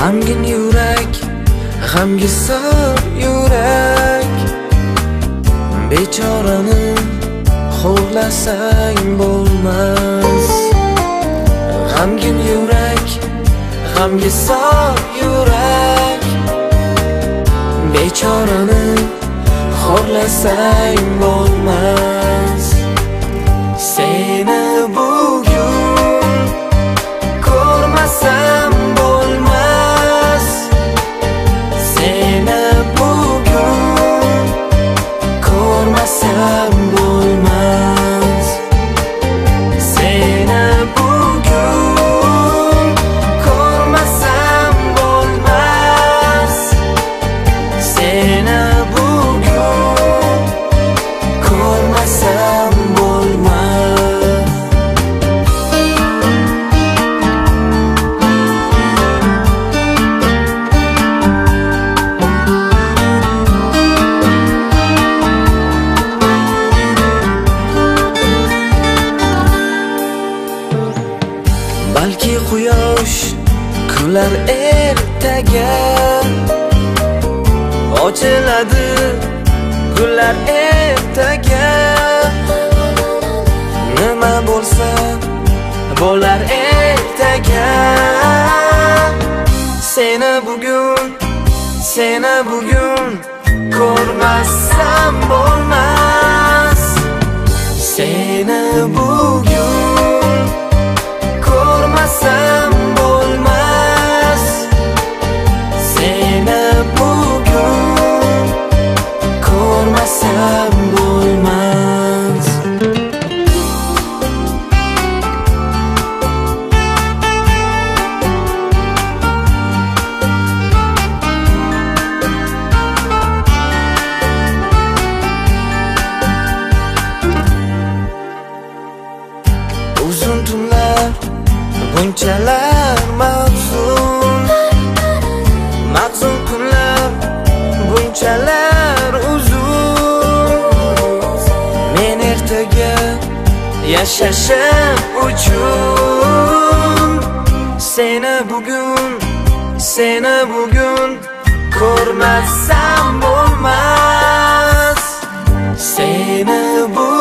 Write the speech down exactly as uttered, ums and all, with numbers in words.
G'amgin yurak, g'amgin yurak, bechorani xo'rlasang bo'lmas. G'amgin yurak, g'amgin yurak, bechorani xo'rlasang bo'lmas. Seni bugun ko'rmasam bo'lmas. Seni bugun ko'rmasam bo'lmas. Seni bugun ko'rmasam bo'lmas. Seni bugun ko'rmasam bo'lmas. Balki quyosh kular ertaga, ochiladi gullar ertaga. Nima bo'lsa bo'lar ertaga. Seni bugun, seni bugun ko'rmasam bo'lmas. Seni bugun ko'rmasam bo'lmas. Seni bugun ko'rmasam bo'lmas. Uzun tunlar bunchalar mahzun, mahzun kunlar bunchalar uzun. Men ertaga yashashim uchun seni bugun, seni bugun ko'rmasam bo'lmas. Seni bu